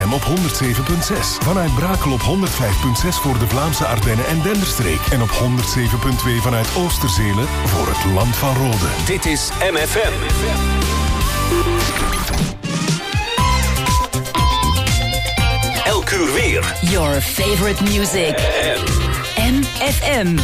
FM op 107.6. Vanuit Brakel op 105.6 voor de Vlaamse Ardennen en Denderstreek. En op 107.2 vanuit Oosterzele voor het Land van Rode. Dit is MFM. Elk uur weer. Your favorite music. MFM.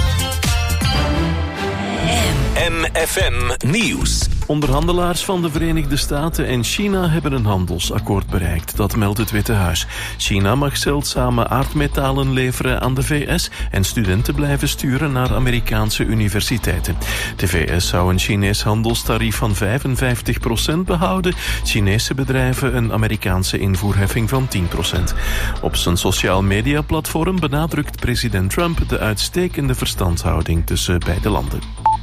MFM Nieuws. Onderhandelaars van de Verenigde Staten en China hebben een handelsakkoord bereikt. Dat meldt het Witte Huis. China mag zeldzame aardmetalen leveren aan de VS en studenten blijven sturen naar Amerikaanse universiteiten. De VS zou een Chinees handelstarief van 55% behouden. Chinese bedrijven een Amerikaanse invoerheffing van 10%. Op zijn sociaal media platform benadrukt president Trump de uitstekende verstandhouding tussen beide landen.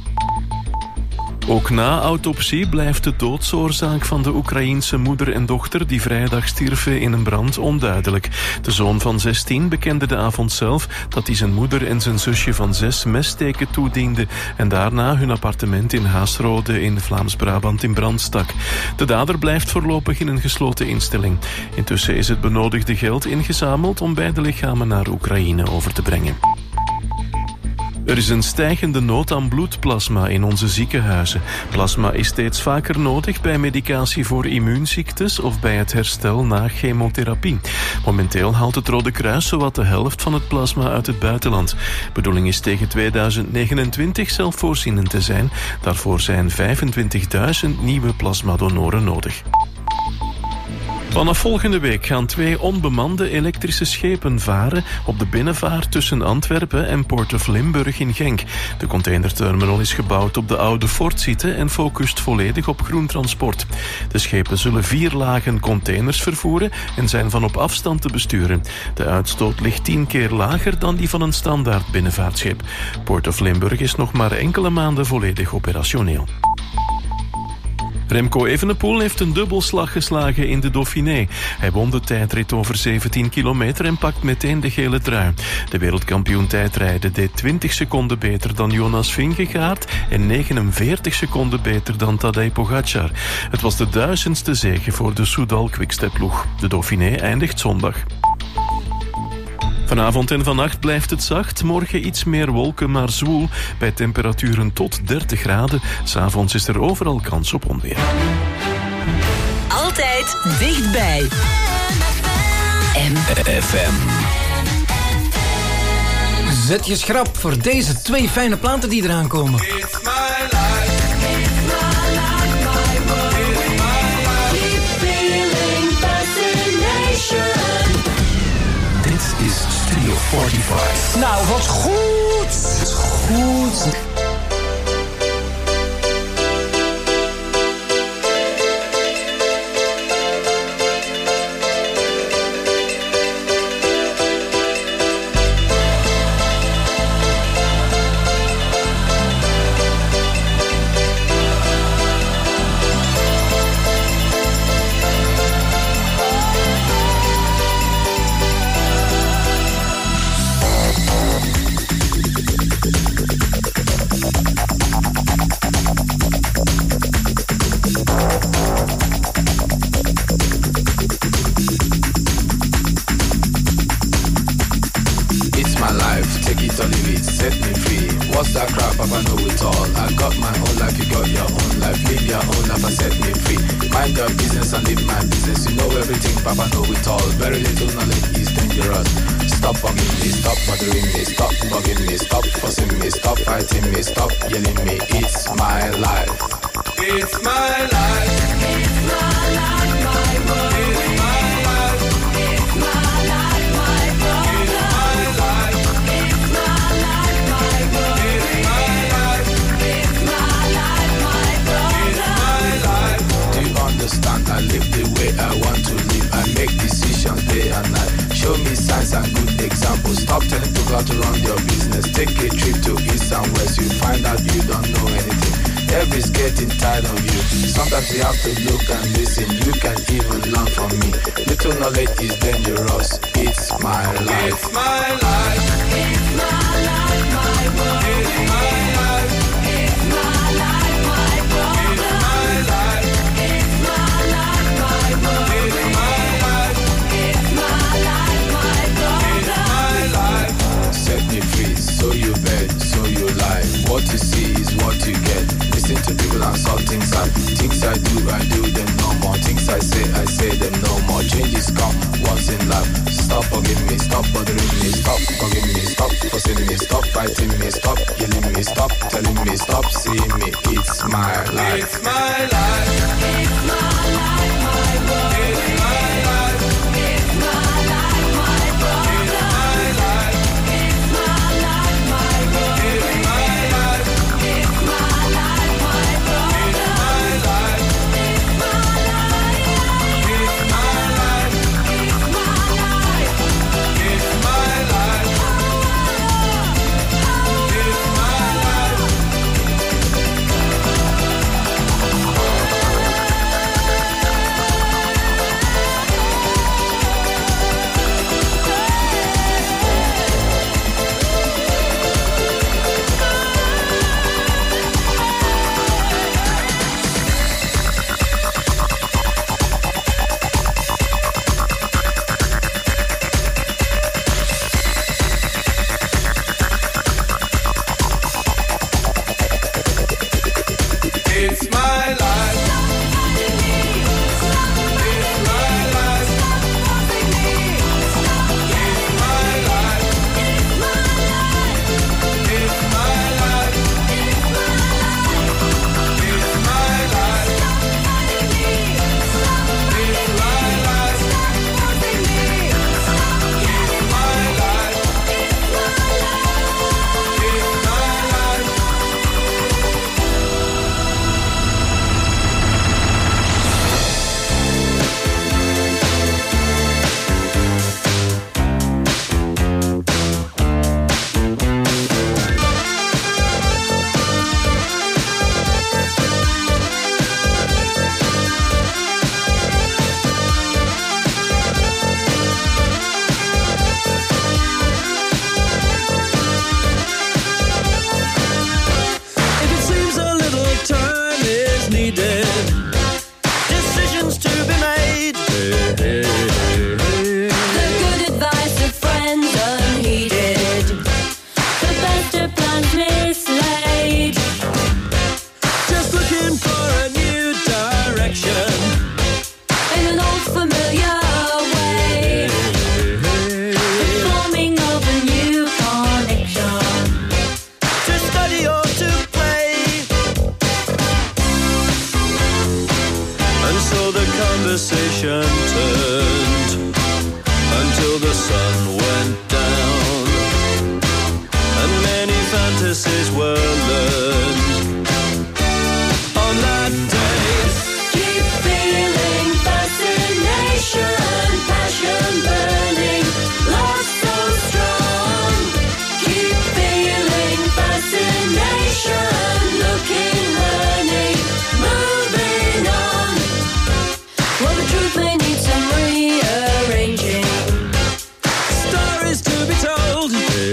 Ook na autopsie blijft de doodsoorzaak van de Oekraïense moeder en dochter die vrijdag stierven in een brand onduidelijk. De zoon van 16 bekende de avond zelf dat hij zijn moeder en zijn zusje van 6 messteken toediende en daarna hun appartement in Haasrode in Vlaams-Brabant in brand stak. De dader blijft voorlopig in een gesloten instelling. Intussen is het benodigde geld ingezameld om beide lichamen naar Oekraïne over te brengen. Er is een stijgende nood aan bloedplasma in onze ziekenhuizen. Plasma is steeds vaker nodig bij medicatie voor immuunziektes of bij het herstel na chemotherapie. Momenteel haalt het Rode Kruis zowat de helft van het plasma uit het buitenland. Bedoeling is tegen 2029 zelfvoorzienend te zijn. Daarvoor zijn 25.000 nieuwe plasmadonoren nodig. Vanaf volgende week gaan 2 onbemande elektrische schepen varen op de binnenvaart tussen Antwerpen en Port of Limburg in Genk. De containerterminal is gebouwd op de oude Fortsite en focust volledig op groen transport. De schepen zullen 4 lagen containers vervoeren en zijn van op afstand te besturen. De uitstoot ligt 10 keer lager dan die van een standaard binnenvaartschip. Port of Limburg is nog maar enkele maanden volledig operationeel. Remco Evenepoel heeft een dubbelslag geslagen in de Dauphiné. Hij won de tijdrit over 17 kilometer en pakt meteen de gele trui. De wereldkampioen tijdrijden deed 20 seconden beter dan Jonas Vingegaard en 49 seconden beter dan Tadej Pogacar. Het was de 1000ste zege voor de Soudal Quickstep-ploeg. De Dauphiné eindigt zondag. Vanavond en vannacht blijft het zacht. Morgen iets meer wolken, maar zwoel. Bij temperaturen tot 30 graden. 's Avonds is er overal kans op onweer. Altijd dichtbij. MFM. Zet je schrap voor deze 2 fijne platen die eraan komen. Dit is Studio 45. Nou, wat goed! Goed. lap. Stop bugging me, stop bothering me, stop bugging me, stop fussing me, stop fighting me, stop killing me, stop telling me, stop seeing me. It's my life. It's my life. It's my life, my world. It's my life. It's my life, my world. It's my life. It's my life, my world. It's my life. It's my life, my world. It's my life. It's my life. It's my life. It's my life. It's my life. It's my life. It's my life. It's my life. It's my life. It's my life. It's my life. It's my life. It's my life. It's my life. If it seems a little time is needed, decisions to be made. The good advice of friends unheeded. The best of plans mislaid. Just looking for a new direction. In an old familiar way. The forming of a new connection. To study or to play. And so the conversation turned until the sun went down, and many fantasies were learned on that day. Keep feeling fascination, passion burning, love so strong. Keep feeling fascination, looking, learning, moving on. Well, the truth may need some rearranging. Stories to be told.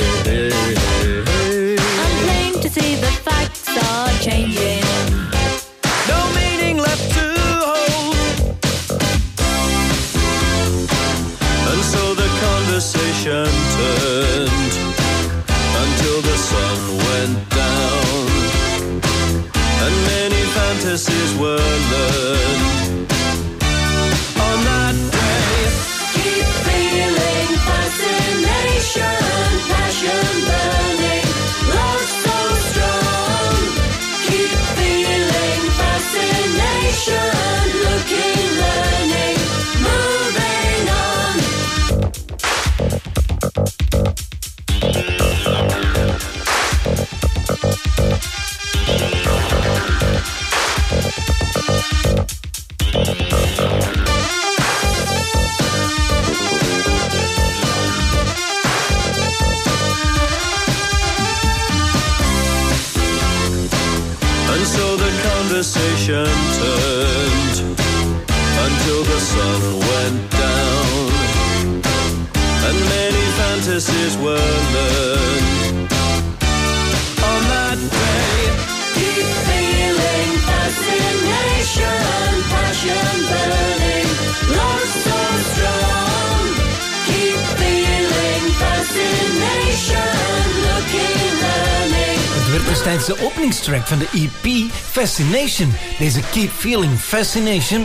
I'm plain to see the facts are changing. No meaning left to hold. And so the conversation turned until the sun went down, and many fantasies were learned on that day. Keep feeling fascination, passion burning, love so strong. Keep feeling fascination, looking, learning, moving on. And so the conversation turned until the sun went down, and many fantasies were learned on that day. Keep feeling fascination, passion burning, love so strong. Keep feeling fascination, looking, learning. Het werd destijds de openingstrack van de EP Fascination. Deze Keep Feeling Fascination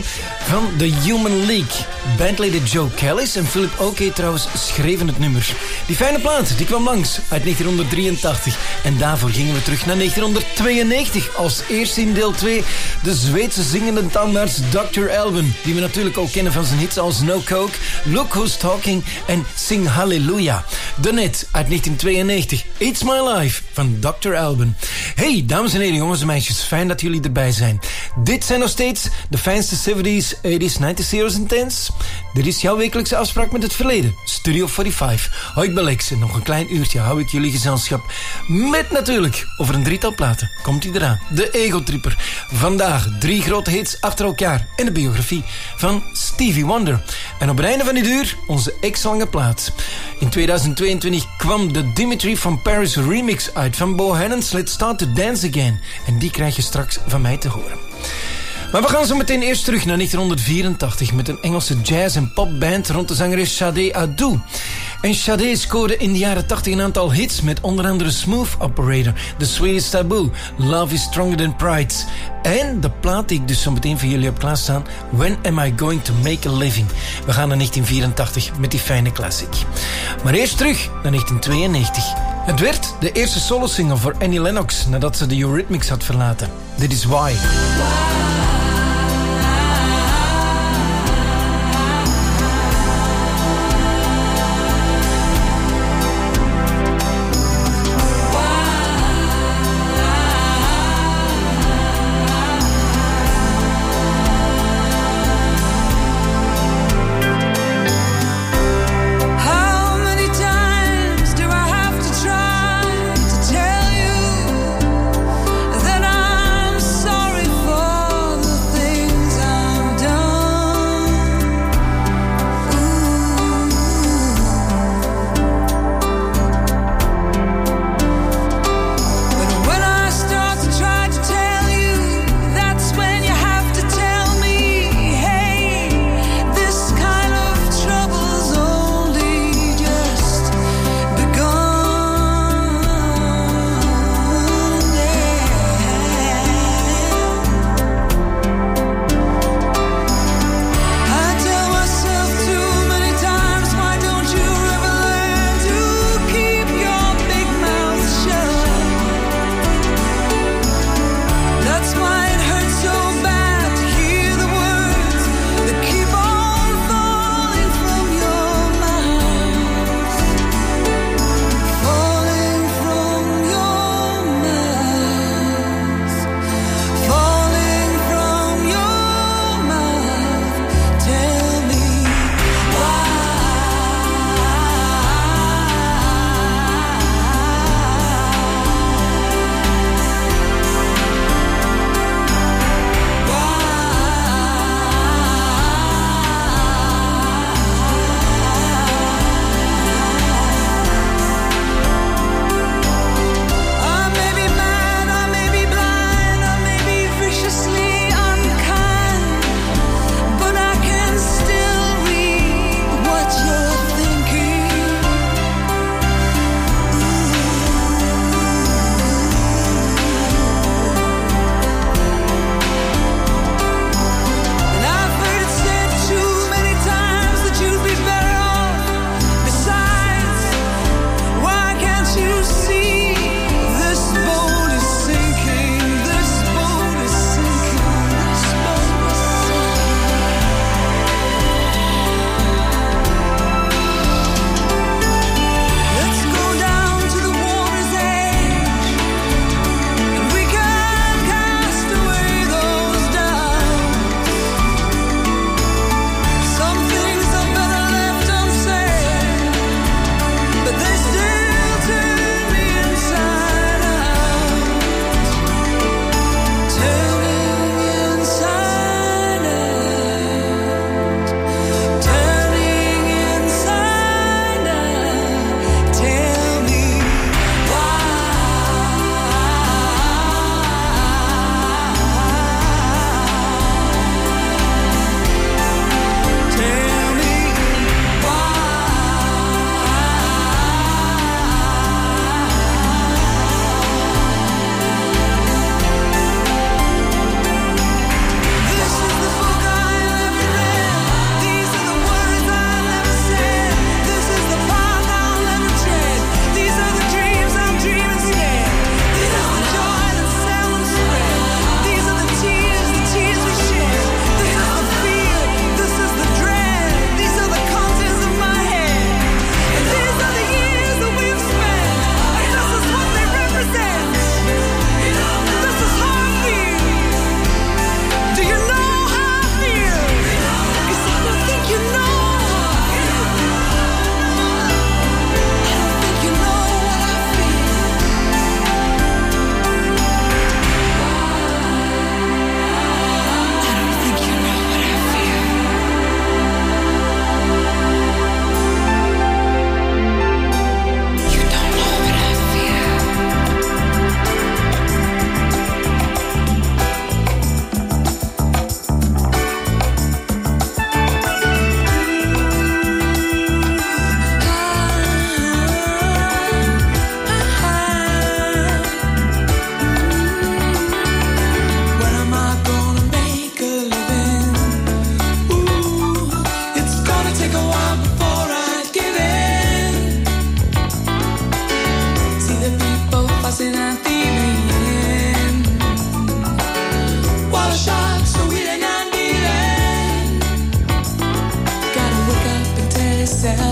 van The Human League. Bandleden Joe Callis en Philip Oakey trouwens schreven het nummer. Die fijne plaat die kwam langs uit 1983. En daarvoor gingen we terug naar 1992. Als eerste in deel 2 de Zweedse zingende tandarts Dr. Alban. Die we natuurlijk ook kennen van zijn hits als No Coke, Look Who's Talking en Sing Hallelujah. Daarnet uit 1992 It's My Life van Dr. Alban. Hey, dames en heren, jongens en meisjes, fijn dat jullie erbij zijn. Dit zijn nog steeds de fijnste 70s, 80s, 90s, zeros en 10s. Dit is jouw wekelijkse afspraak met het verleden. Studio 45. Hoi, ik ben Lex en nog een klein uurtje hou ik jullie gezelschap. Met natuurlijk, over een drietal platen, komt hij eraan. De Ego Tripper. Vandaag 3 grote hits achter elkaar en de biografie van Stevie Wonder. En op het einde van dit uur onze ex-lange plaat. In 2022 kwam de Dimitri van Paris remix uit van Bohannon's Let's Start to Dance Again. En die krijg je straks van mij te horen. Maar we gaan zo meteen eerst terug naar 1984 met een Engelse jazz- en popband rond de zangeres Sade Adu. En Sade scoorde in de jaren 80 een aantal hits met onder andere Smooth Operator, The Sweetest Taboo, Love is Stronger Than Pride. En de plaat die ik dus zo meteen voor jullie heb klaarstaan, When Am I Going to Make a Living? We gaan naar 1984 met die fijne classic. Maar eerst terug naar 1992. Het werd de eerste solo-single voor Annie Lennox nadat ze de Eurythmics had verlaten. Dit is Why. Tell you that I'm sorry for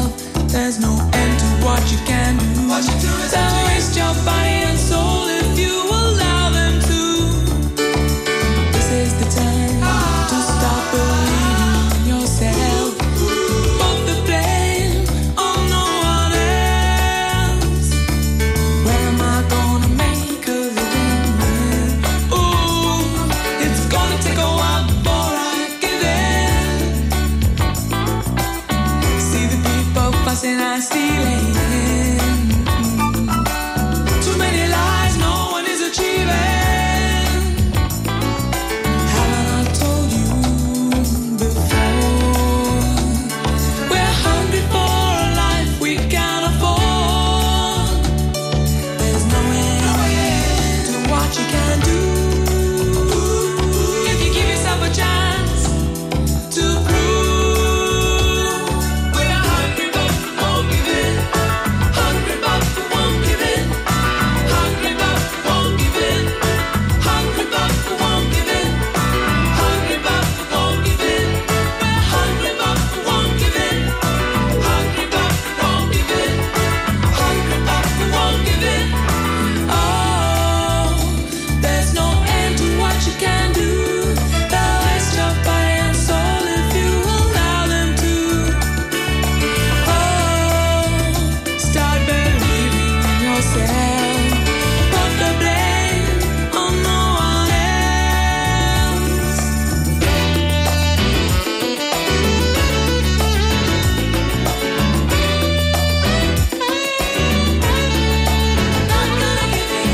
yourself. There's no end to what you can do. They'll waste your body and soul if you allow them to. This is the time to stop believing in yourself. Put the blame on no one else. Where am I gonna make a living? Ooh, it's gonna take a while before I give in. See the people fussing and stealing. Too many lies, no one is achieving. Haven't I told you before? We're hungry for a life we can't afford. There's no end to what you can do. If you give yourself a chance to prove. We're hungry but we won't give in. Hungry but we won't give in. Hungry but we won't give in. Hungry but we won't give in. Hungry but we won't give in. We're hungry but we won't give in. Hungry but we won't give in. Hungry but we won't give in. Oh, there's no end to what you can do. They'll waste your body and soul if you allow them to. Oh, start believing in yourself. Put the blame on no one else. Not gonna give in.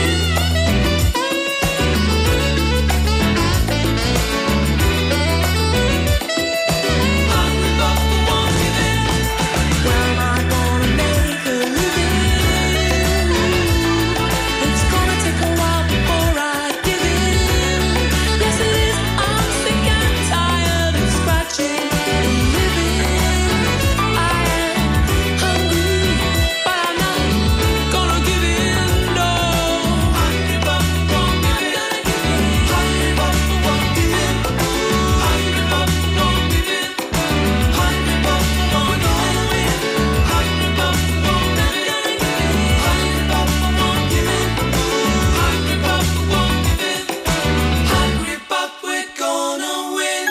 Hungry but we won't give in. Where am I gonna make a living? It's gonna take a while before I give in. Yes it is, I'm sick and tired of scratching and living. I am hungry, but I'm not gonna give in, no. Hungry but we won't give in. Hungry but we won't give in. Hungry but we won't give in. Hungry but we won't give in. Hungry but we won't give in. Hungry but we won't give in. Hungry but we won't give in. Hungry but we're gonna win.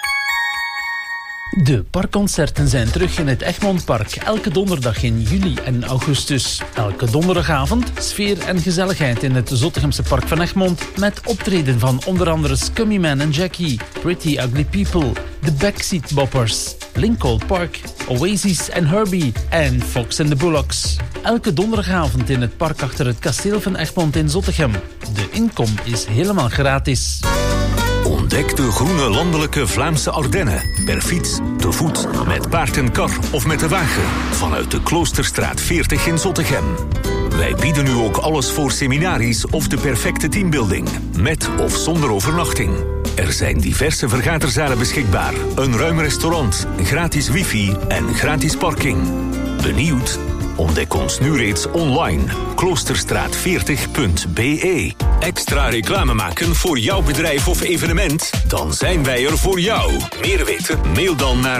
De parkconcerten zijn terug in het Egmondpark. Elke donderdag in juli en augustus. Elke donderdagavond sfeer en gezelligheid in het Zottegemse Park van Egmond. Met optreden van onder andere Scummy Man en Jackie, Pretty Ugly People, The Backseat Boppers, Lincoln Park, Oasis en Herbie en Fox and the Bullocks. Elke donderdagavond in het park achter het kasteel van Egmond in Zottegem. De inkom is helemaal gratis. Ontdek de groene landelijke Vlaamse Ardennen. Per fiets, te voet, met paard en kar of met de wagen. Vanuit de Kloosterstraat 40 in Zottegem. Wij bieden u ook alles voor seminaries of de perfecte teambuilding. Met of zonder overnachting. Er zijn diverse vergaderzalen beschikbaar. Een ruim restaurant, gratis wifi en gratis parking. Benieuwd? Ontdek ons nu reeds online. Kloosterstraat40.be. Extra reclame maken voor jouw bedrijf of evenement? Dan zijn wij er voor jou. Meer weten? Mail dan naar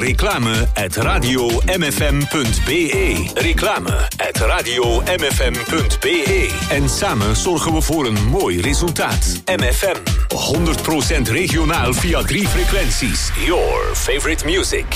reclame@radiomfm.be. Reclame@radiomfm.be. En samen zorgen we voor een mooi resultaat. MFM. 100% regionaal via 3 frequenties. Your favorite music.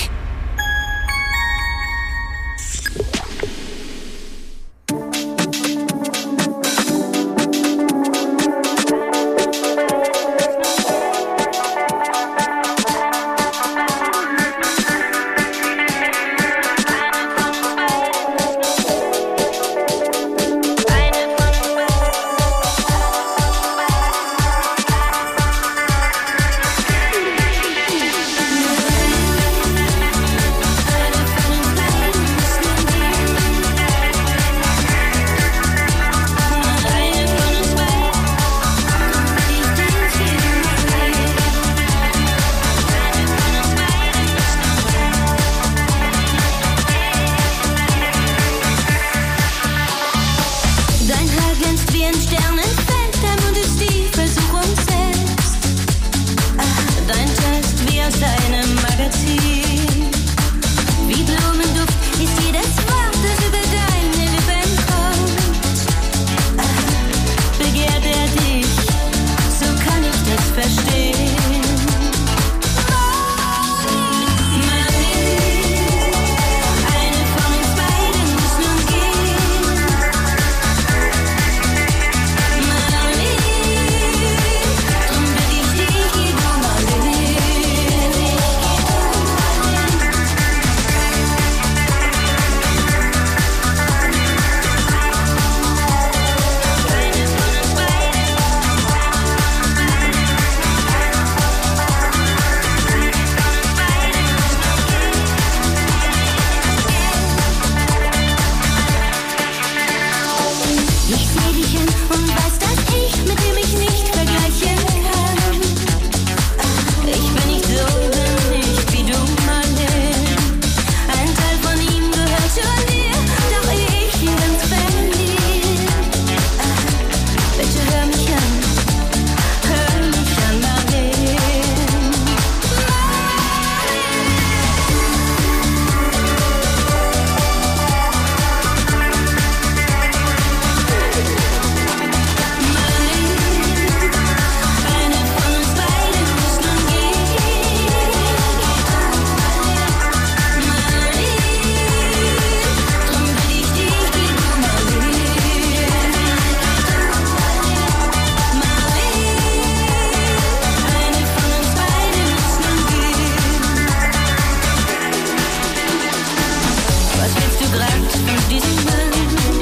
befreit von diesem Mann,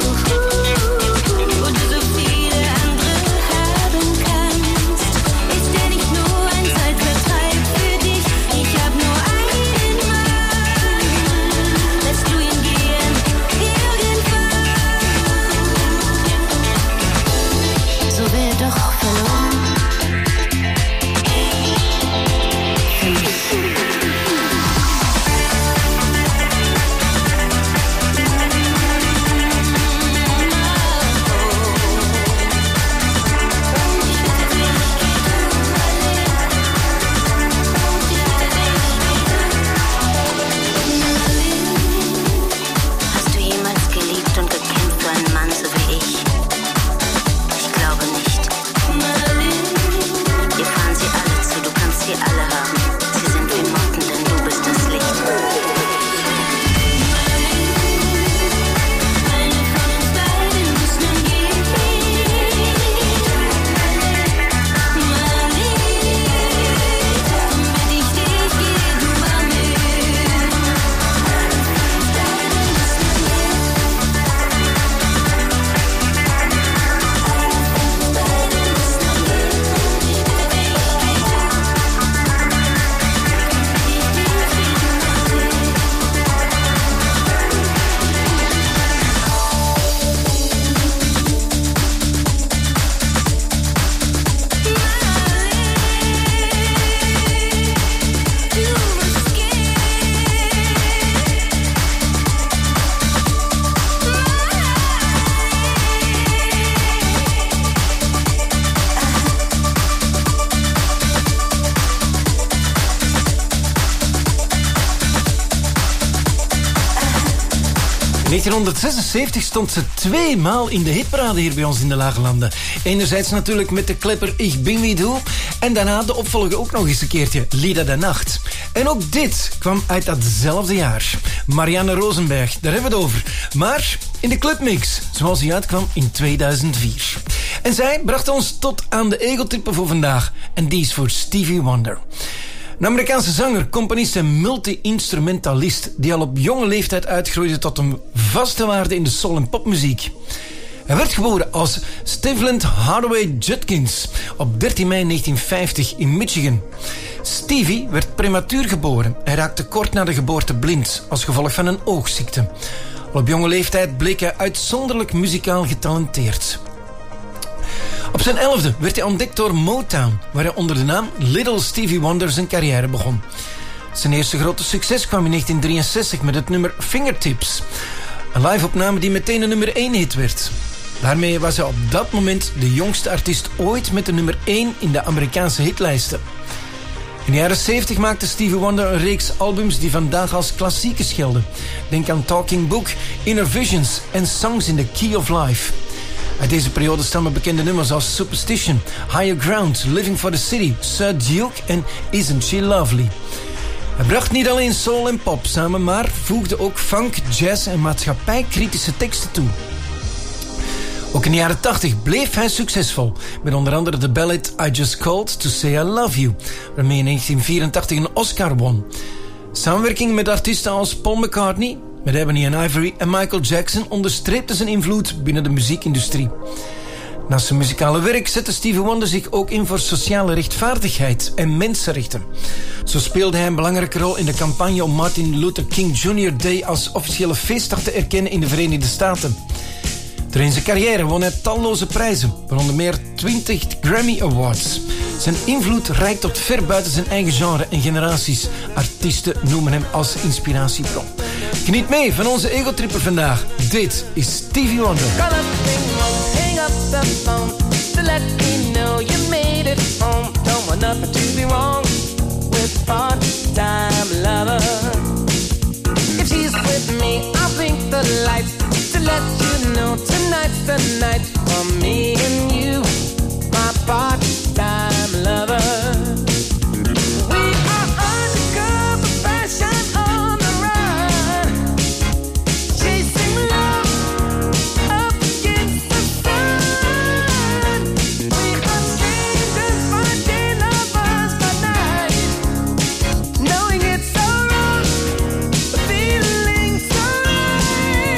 wo du so viele andere haben kannst. Ist er nicht nur ein Zeitvertreib für dich? Ich hab nur einen Mann. Lässt du ihn gehen, irgendwann, so wär doch verloren. Für mich. Hast du jemals geliebt und gekämpft für einen Mann so wie ich? Ich glaube nicht. Hier fahren sie alle zu, du kannst sie alle haben. Sie sind wie Motten, denn du bist das Licht. Eine von uns beiden muss nun gehen. Marlene, damit ich dich gehe, du Marlene. In 1976 stond ze 2 maal in de hitparade hier bij ons in de Lage Landen. Enerzijds natuurlijk met de klepper Ich bin wie du. En daarna de opvolger ook nog eens een keertje, Lieder der Nacht. En ook dit kwam uit datzelfde jaar. Marianne Rosenberg, daar hebben we het over. Maar in de clubmix, zoals die uitkwam in 2004. En zij bracht ons tot aan de egotrippen voor vandaag. En die is voor Stevie Wonder. Een Amerikaanse zanger, componist en multi-instrumentalist die al op jonge leeftijd uitgroeide tot een vaste waarde in de soul- en popmuziek. Hij werd geboren als Stevland Hardaway Judkins op 13 mei 1950 in Michigan. Stevie werd prematuur geboren. Hij raakte kort na de geboorte blind als gevolg van een oogziekte. Al op jonge leeftijd bleek hij uitzonderlijk muzikaal getalenteerd. Op zijn 11e werd hij ontdekt door Motown, waar hij onder de naam Little Stevie Wonder zijn carrière begon. Zijn eerste grote succes kwam in 1963 met het nummer Fingertips. Een live-opname die meteen een nummer 1 hit werd. Daarmee was hij op dat moment de jongste artiest ooit met de nummer 1 in de Amerikaanse hitlijsten. In de jaren 70 maakte Stevie Wonder een reeks albums die vandaag als klassiekers gelden. Denk aan Talking Book, Inner Visions en Songs in the Key of Life. Uit deze periode stammen bekende nummers als Superstition, Higher Ground, Living for the City, Sir Duke en Isn't She Lovely. Hij bracht niet alleen soul en pop samen, maar voegde ook funk, jazz en maatschappijkritische teksten toe. Ook in de jaren 80 bleef hij succesvol, met onder andere de ballad I Just Called to Say I Love You, waarmee in 1984 een Oscar won. Samenwerking met artiesten als Paul McCartney, met Ebony and Ivory en Michael Jackson onderstreepte zijn invloed binnen de muziekindustrie. Naast zijn muzikale werk zette Stevie Wonder zich ook in voor sociale rechtvaardigheid en mensenrechten. Zo speelde hij een belangrijke rol in de campagne om Martin Luther King Jr. Day als officiële feestdag te erkennen in de Verenigde Staten. Door zijn carrière won hij talloze prijzen, waaronder meer 20 Grammy Awards. Zijn invloed reikt tot ver buiten zijn eigen genre en generaties. Artiesten noemen hem als inspiratiebron. Geniet mee van onze egotripper vandaag. Dit is Stevie Wonder. Hang up the phone to let me know you made it home. Don't want nothing to be wrong with part-time lover. If she's with me, I'll blink the lights to let you know tonight's the night for me and you, my part-time lover. We are undercover passion on the run, chasing love up against the sun. We are strangers by day, lovers by night, knowing it's so wrong, but feeling so right.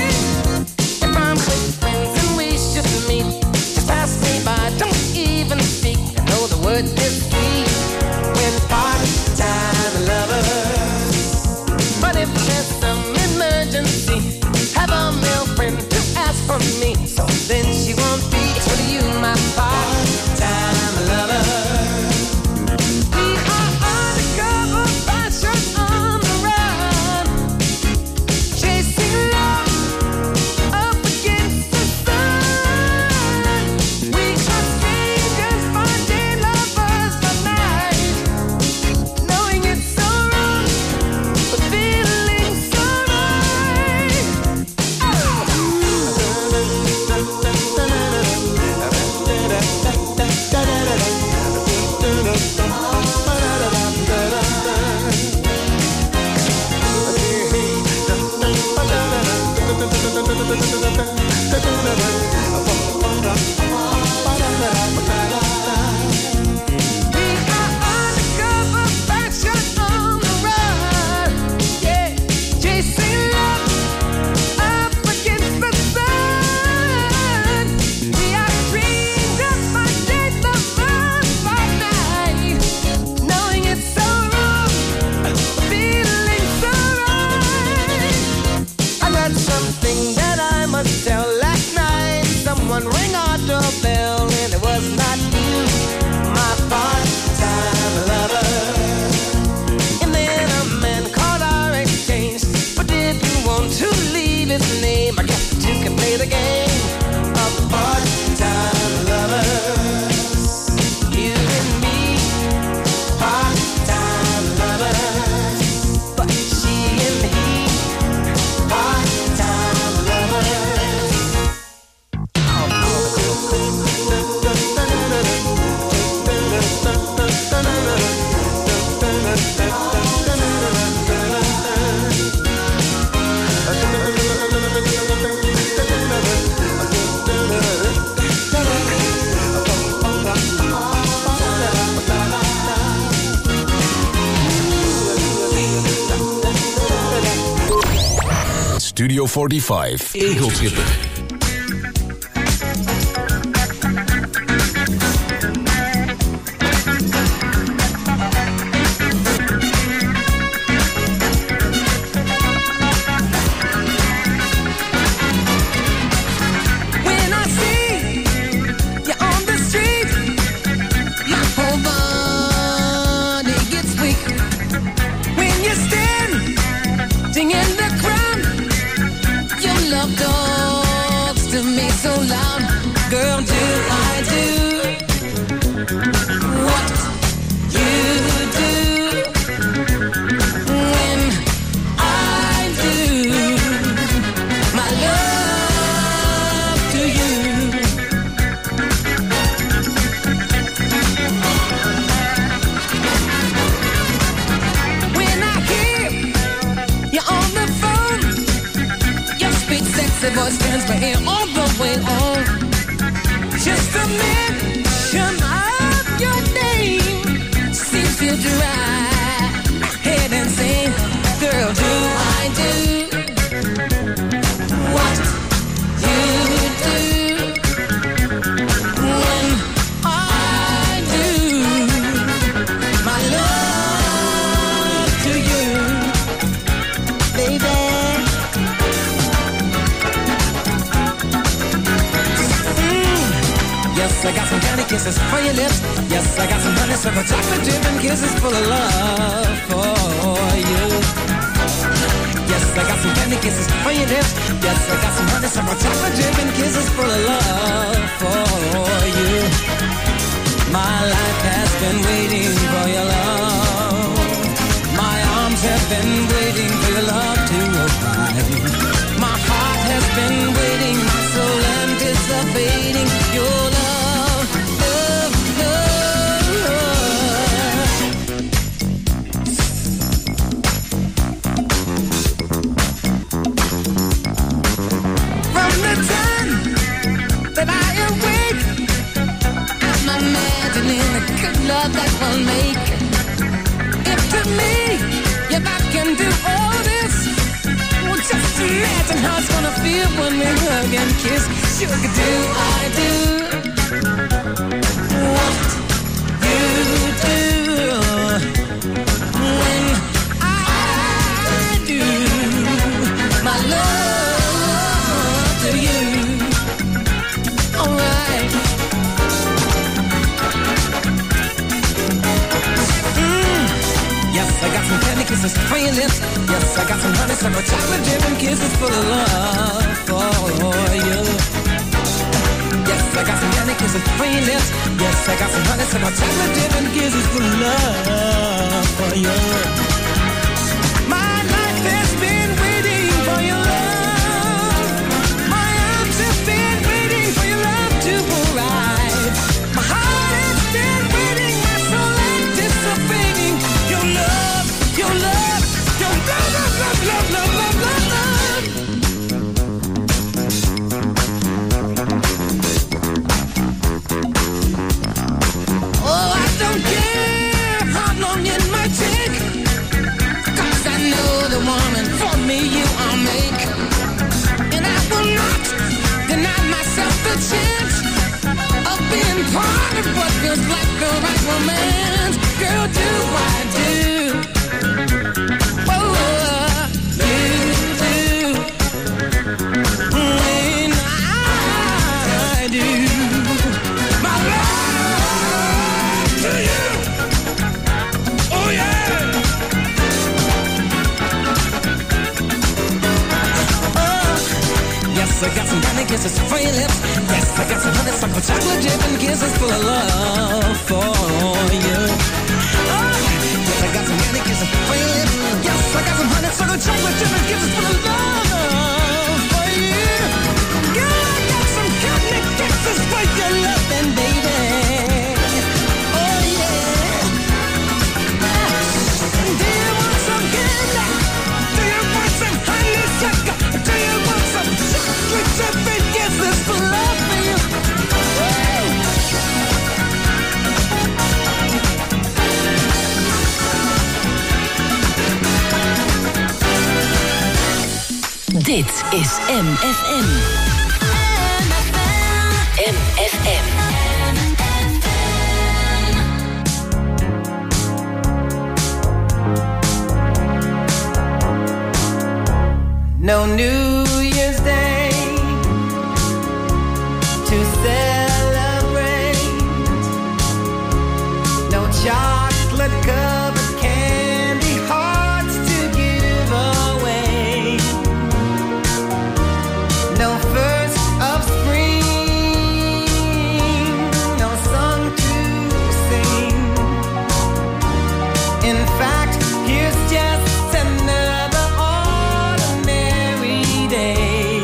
Studio 45. Egelschipper. I got some candy kisses for your lips. Yes, I got some honeysuckle chocolate dip and kisses full of love for you. Yes, I got some candy kisses for your lips. Yes, I got some honeysuckle chocolate dip and kisses full of love for you. My life has been waiting for your love. My arms have been waiting for your love to arrive. My heart has been waiting, my soul anticipating your love. Love that will make if to me, if I can do all this, well, just imagine how it's gonna feel when we hug and kiss. Sugar, do I do what you do when I do my love to you? All right. Yes, I got some candy kisses for your lips. Yes, I got some honeysuckle chocolate dip and kisses full of love for you. Yes, I got some candy kisses for your lips. Yes, I got some honeysuckle chocolate dip and kisses full of love for you. My life has been waiting for your love. My arms have been waiting for your love to arrive. My heart has been waiting, my soul anticipating your love, your love, your love, love, love, love, love, love, love. I got some candy kisses for your lips. Yes, I got some honeysuckle chocolate dip and kisses full of love for you. Oh, yes, I got some candy kisses for your lips. Yes, I got some honeysuckle chocolate dip and kisses full of love for you. Girl, I got some candy kisses for your loving, baby. Oh, yeah. Do you want some candy? Do you want some honeysuckle? Do you want some chocolate chip and kisses for love for you? Dit is MFM. MFM. No New Year's Day to celebrate. No chocolate covered candy hearts to give away. No first of spring, no song to sing. In fact, here's just another ordinary day.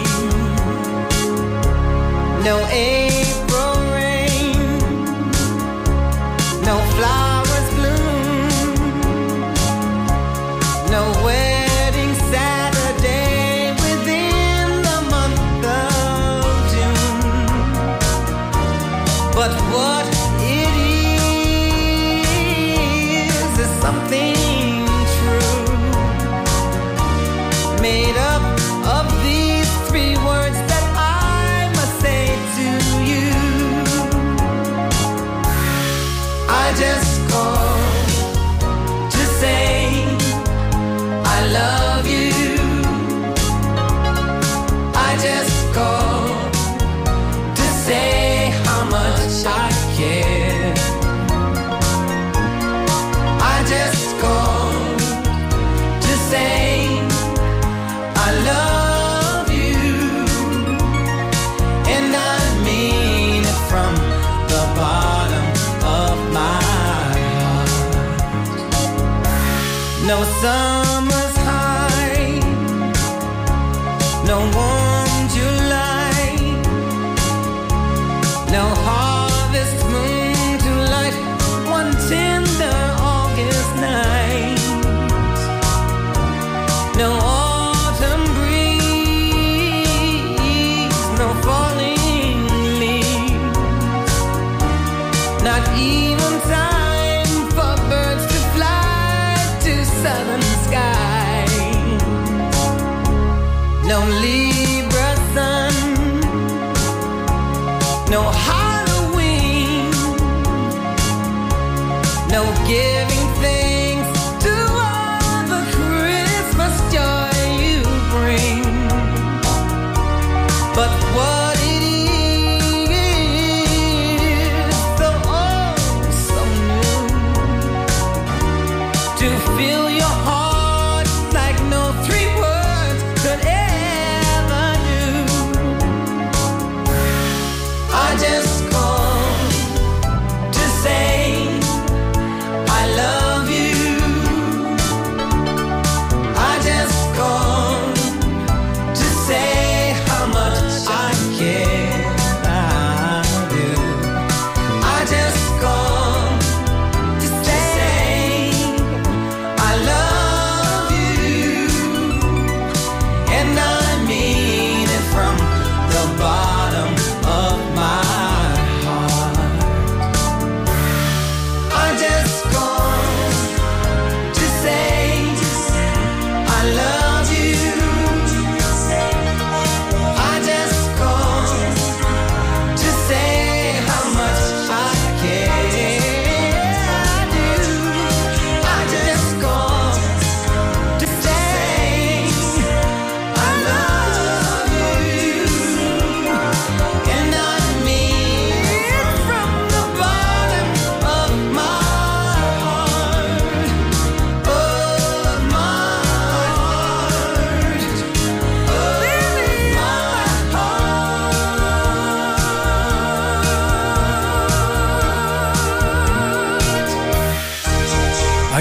No April rain, no flowers bloom, no wedding Saturday within the month of June. But what it is something true, made up of these three words that I must say to you. I just called to say I love you. I just called to say how much I care. I just called to say I love you, and I mean it from the bottom of my heart. No summer's high, no warm July, no harvest moon to light one tender August night. No autumn breeze, no falling leaves, not even time for birds to fly to southern skies. No Libra sun, no Halloween, no giving thanks to all the Christmas joy you bring. But what it is, so oh, so new, to fill your heart like no three words could ever do. I just called to say I love you. I just called to say how much I care.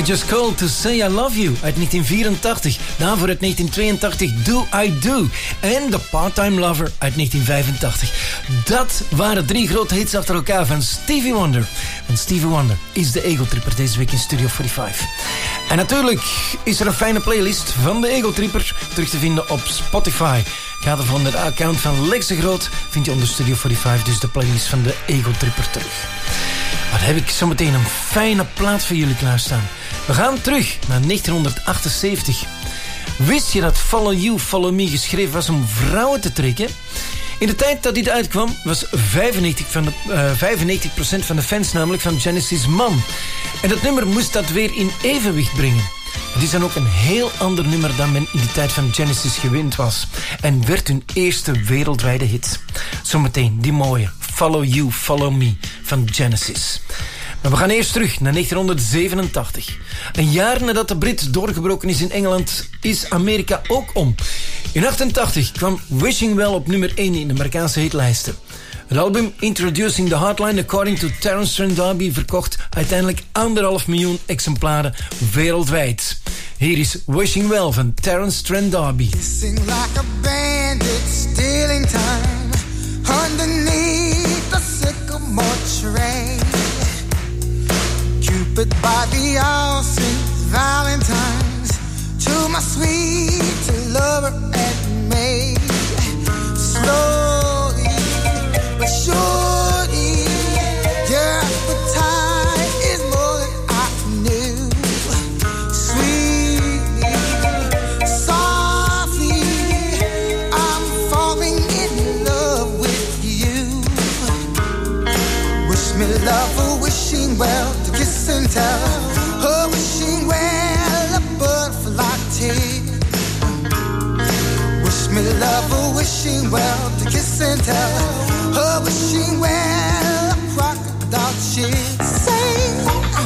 Just Called to Say I Love You uit 1984. Daarvoor uit 1982 Do I Do. En The Part-Time Lover uit 1985. Dat waren 3 grote hits achter elkaar van Stevie Wonder. Want Stevie Wonder is de Ego Tripper deze week in Studio 45. En natuurlijk is er een fijne playlist van de Ego Tripper terug te vinden op Spotify. Ga er van het account van Lex de Groot, vind je onder Studio 45 dus de playlist van de Ego Tripper terug. Wat heb ik zometeen een fijne plaat voor jullie klaarstaan. We gaan terug naar 1978. Wist je dat Follow You, Follow Me geschreven was om vrouwen te trekken? In de tijd dat dit uitkwam was 95% van de fans namelijk van Genesis man. En dat nummer moest dat weer in evenwicht brengen. Het is dan ook een heel ander nummer dan men in de tijd van Genesis gewend was. En werd hun eerste wereldwijde hit. Zometeen die mooie Follow You, Follow Me van Genesis. Maar we gaan eerst terug naar 1987. Een jaar nadat de Brit doorgebroken is in Engeland, is Amerika ook om. In 88 kwam Wishing Well op nummer 1 in de Amerikaanse hitlijsten. Het album Introducing the Hotline According to Terence Trent D'Arby verkocht uiteindelijk 1,5 miljoen exemplaren wereldwijd. Hier is Wishing Well van Terence Trent D'Arby. Sing like a bandit, stealing time underneath the sycamore tree. Cupid by the all-saints Valentine's to my sweet lover and maid. Slowly but surely, your appetite is more than I knew. Sweetly, softly, I'm falling in love with you. Wish me love or wishing well to kiss and tell. Oh, wishing well a butterfly tear. Wish me love or wishing well to kiss and tell. Oh, wishing well a crocodile tear. Say.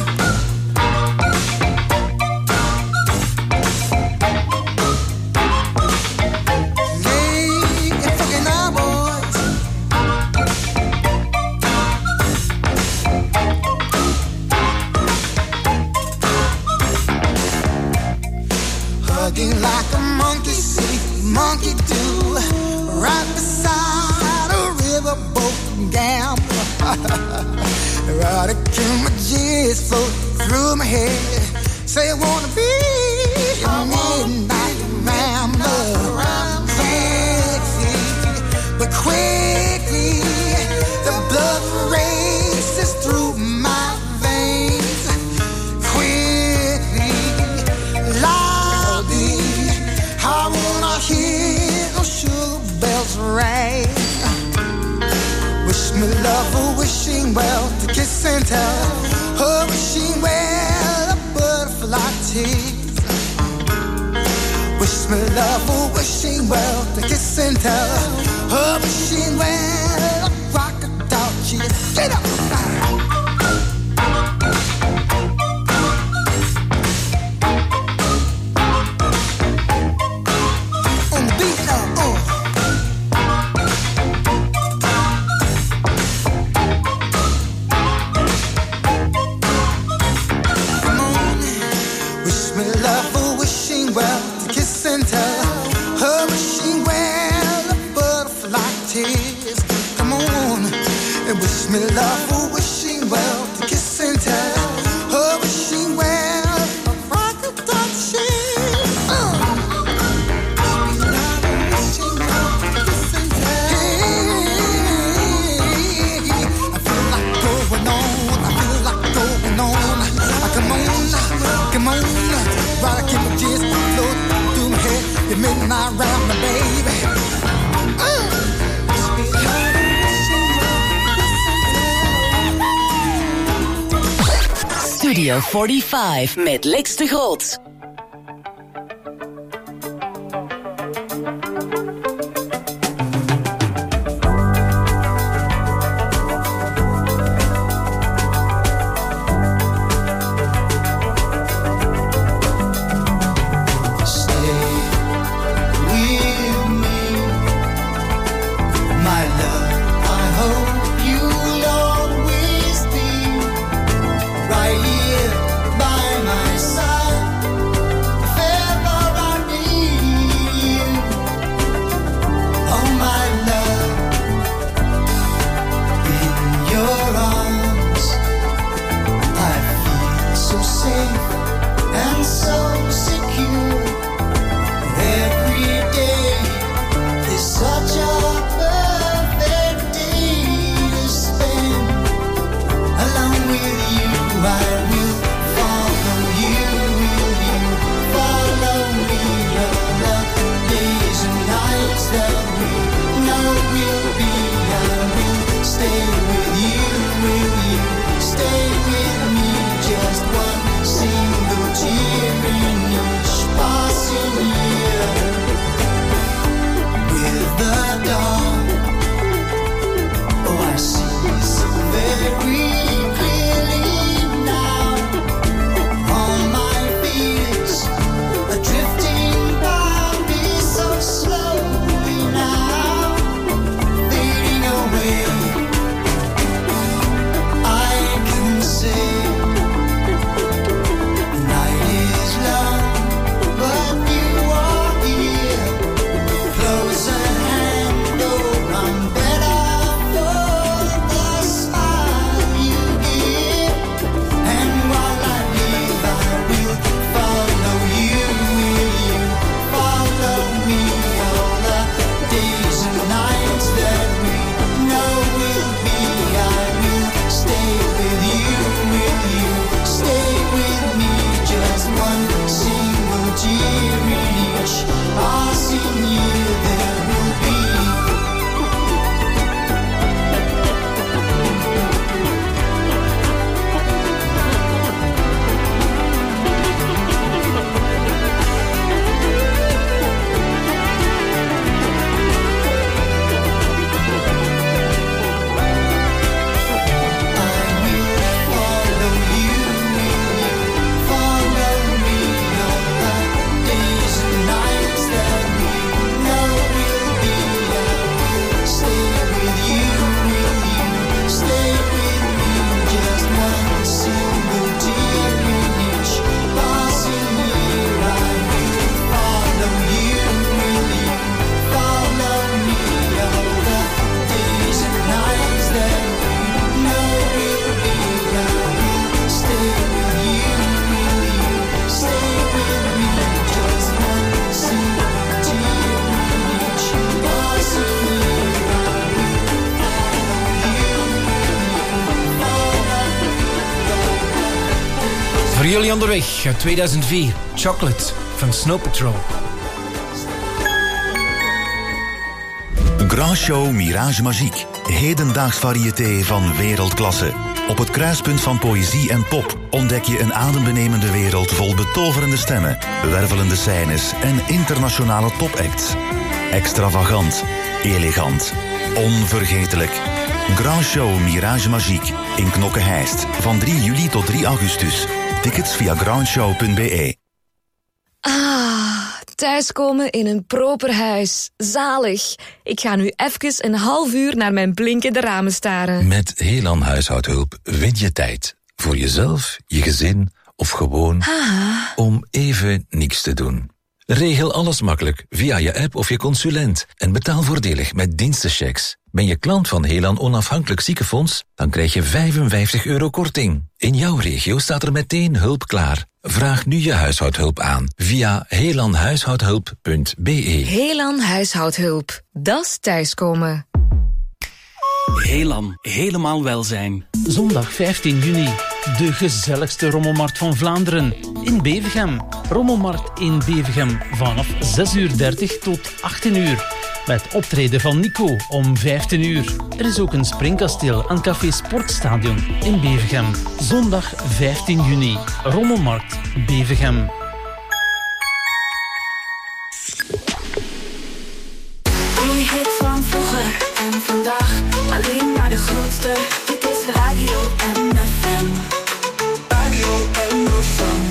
Like a monkey see, monkey do, right beside a riverboat gambler. Right again, my G's float through my head. Say I wanna be a midnight rambler. Sexy, but quickly the blood races through my veins. Quickly, I wanna hear those sugar bells ring. Wish me love or wishing well to kiss and tell. Oh, wishing well a butterfly tease. Wish me love or wishing well to kiss and tell. Oh, wishing well a crocodile cheese. Get up! Wish me love or wishing well to kiss and tell. Oh, wishing well a crocodile shell. Wish me love or wishing well to kiss and tell. Hey, I feel like going on. I feel like going on. Come on, right, keep my jizz float through my head. The midnight round my baby. Studio 45 met Lex de Groot. Right here by my side. dawn. Oh, I see so very clearly now. All my fears are drifting by me so slowly now, fading away. I can say the night is long, but you are here, close at hand. Oh, I'm better for the smile you give. And while I live, I will follow you. Will you follow me all the days and nights that we know will be? I will stay with you. Will you stay with me? Just one single tear in each passing year there will be. Follow you, will you follow me all the days and nights that we know will be? I will stay with you, will you stay with me? Just one single tear in each passing year. I will follow you, will you follow me all the days and nights that we know will be? I will stay with you, will you stay with me? Just one single tear in each passing year. I will Voor jullie onderweg uit 2004, Chocolate van Snow Patrol. Grand Show Mirage Magique. Hedendaags variété van wereldklasse. Op het kruispunt van poëzie en pop ontdek je een adembenemende wereld vol betoverende stemmen, wervelende scènes en internationale topacts. Extravagant, elegant, onvergetelijk. Grand Show Mirage Magique in Knokke-Heist van 3 juli tot 3 augustus. Tickets via grandshow.be. Thuiskomen in een proper huis. Zalig. Ik ga nu even een half uur naar mijn blinkende ramen staren. Met Helan Huishoudhulp win je tijd. Voor jezelf, je gezin of gewoon om even niks te doen. Regel alles makkelijk via je app of je consulent. En betaal voordelig met dienstenchecks. Ben je klant van Helan Onafhankelijk Ziekenfonds? Dan krijg je €55 korting. In jouw regio staat er meteen hulp klaar. Vraag nu je huishoudhulp aan via helanhuishoudhulp.be. Helan Huishoudhulp. Dat is thuiskomen. Helan, helemaal welzijn. Zondag 15 juni. De gezelligste rommelmarkt van Vlaanderen in Bevergem. Rommelmarkt in Bevergem vanaf 6:30 tot 18 uur. Met optreden van Nico om 15 uur. Er is ook een springkasteel aan Café Sportstadion in Bevergem. Zondag 15 juni. Rommelmarkt Bevergem. Een hit van vroeger en vandaag. Alleen maar de grootste. Dit is Radio MFM. Radio MFM.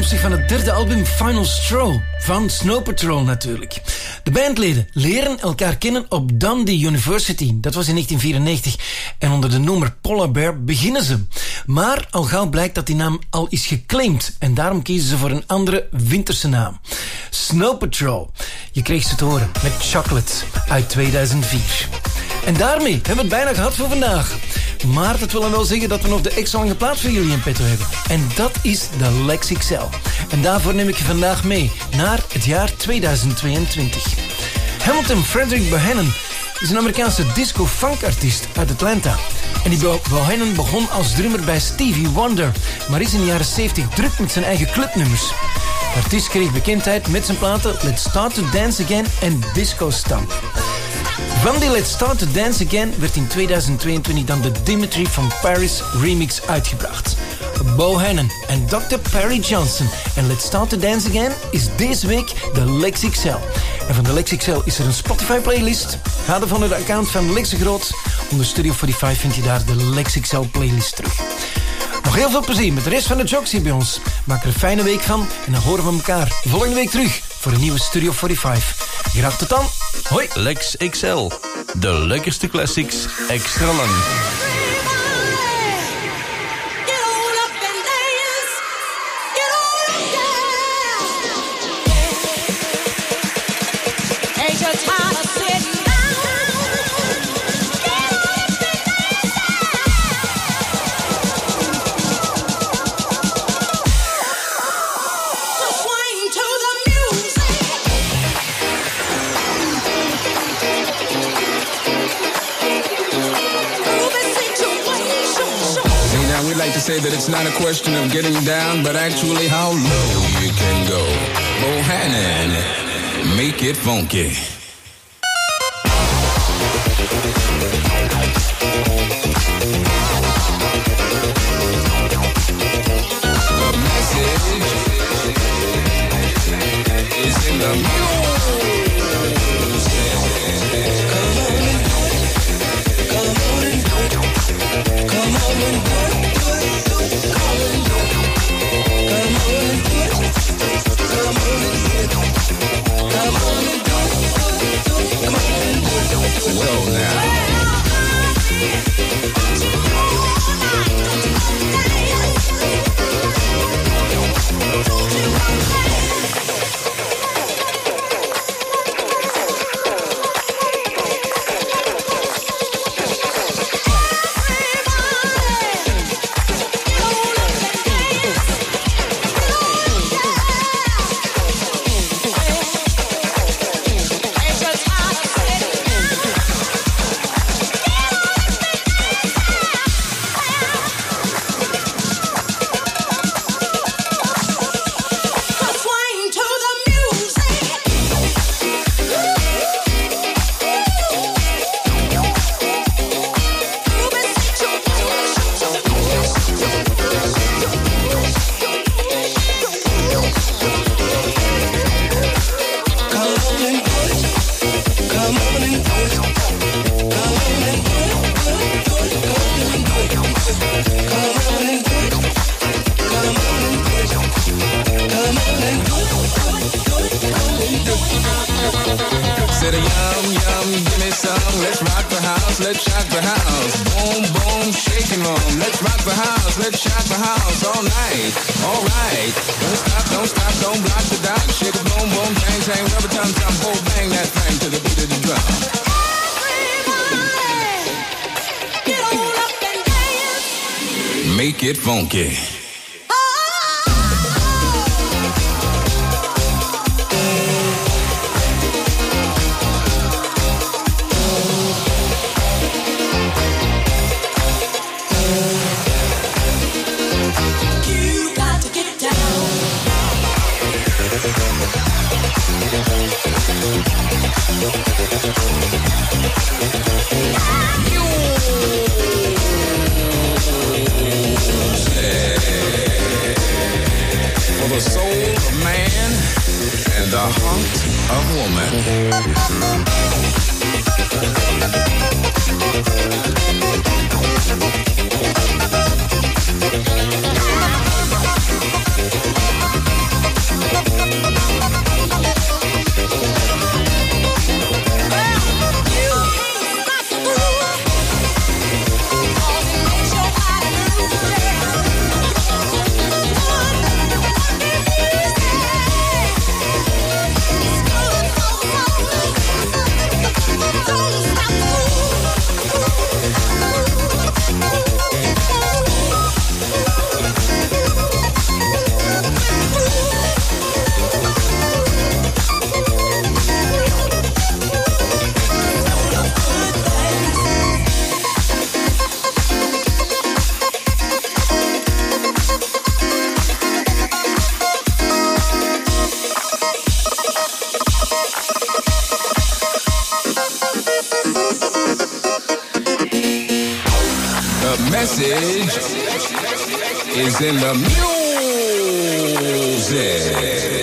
afkomstig van het derde album Final Straw van Snow Patrol natuurlijk. De bandleden leren elkaar kennen op Dundee University. Dat was in 1994. En onder de noemer Polar Bear beginnen ze. Maar al gauw blijkt dat die naam al is geclaimd. En daarom kiezen ze voor een andere winterse naam. Snow Patrol. Je kreeg ze te horen met Chocolate uit 2004. En daarmee hebben we het bijna gehad voor vandaag. Maar dat wil dan wel zeggen dat we nog de extra lange plaat voor jullie in petto hebben. En dat is de Lex XL. En daarvoor neem ik je vandaag mee naar het jaar 2022. Hamilton Frederick Bohannon is een Amerikaanse disco-funk-artiest uit Atlanta. En die Bohannon begon als drummer bij Stevie Wonder, maar is in de jaren 70 druk met zijn eigen clubnummers. De artiest kreeg bekendheid met zijn platen Let's Start to Dance Again en Disco Stamp. Van die Let's Start to Dance Again werd in 2022 dan de Dimitri from Paris remix uitgebracht. Bohannon en Dr. Perry Johnson en Let's Start to Dance Again is deze week de Lex XL. En van de Lex XL is er een Spotify playlist. Ga ervan naar de account van Lex de Groot. Onder Studio 45 vind je daar de Lex XL playlist terug. Nog heel veel plezier met de rest van de jocks hier bij ons. Maak er een fijne week van en dan horen we elkaar volgende week terug voor een nieuwe Studio 45. Graag tot dan. Hoi, Lex XL. De lekkerste classics extra lang. Say that it's not a question of getting down, but actually how low you can go. Bohannon, make it funky. The message is in the music. Come on and do it. Well now. Said yum, yum, give me some. Let's rock the house, let's shock the house. Boom, boom, shaking room. Let's rock the house, let's shock the house all night. All right. Don't stop, don't block the dot. Shake a boom, boom, bang, bang, rubber tum tum, boom, bang that thing to the beat of the drum. Get on up and dance. Make it funky. For the soul of man and the heart of woman. message is in the music.